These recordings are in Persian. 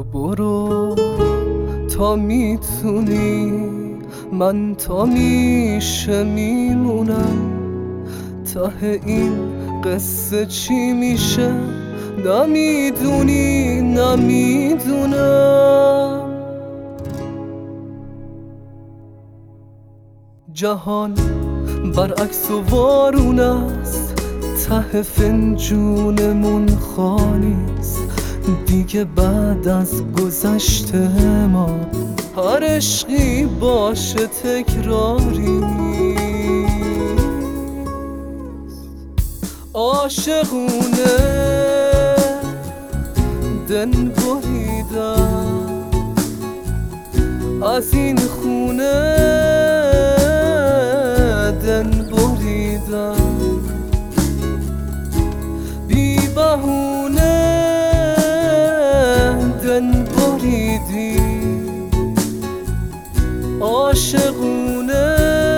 برو تا میتونی، من تا میشه میمونم. ته این قصه چی میشه نمیدونی، نمیدونم. جهان برعکس و وارون است، ته فنجونمون خالیست. دیگه بعد از گذشته ما هر عشقی باشه تکراری. عاشقونه دن بریدم از این خونه، دن بریدم بی بهونه، دن بریدی. عاشقونه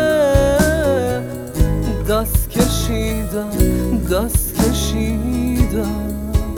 دست کشیدم، دست کشیدم.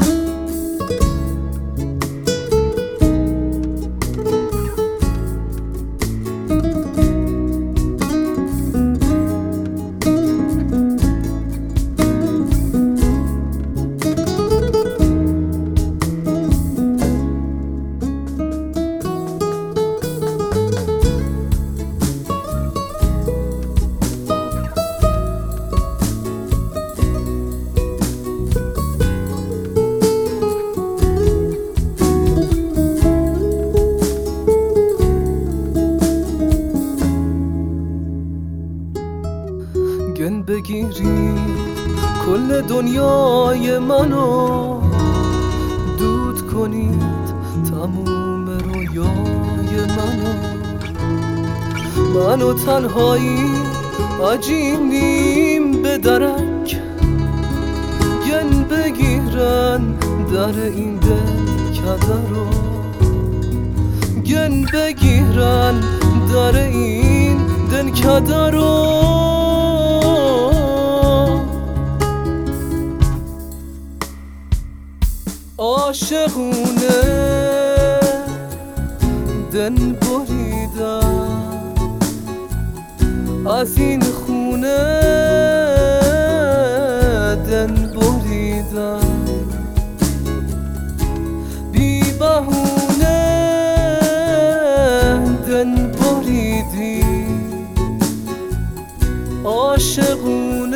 گن بگیری کل دنیای منو، دود کنید تموم رویای منو تنهایی عجینیم به درک. گن بگیرن در این دل کدرو، گن بگیرن در این دل کدرو. عاشقونه دن بریدم از این خونه، دن بریدم بی بهونه، دن بریدی. عاشقونه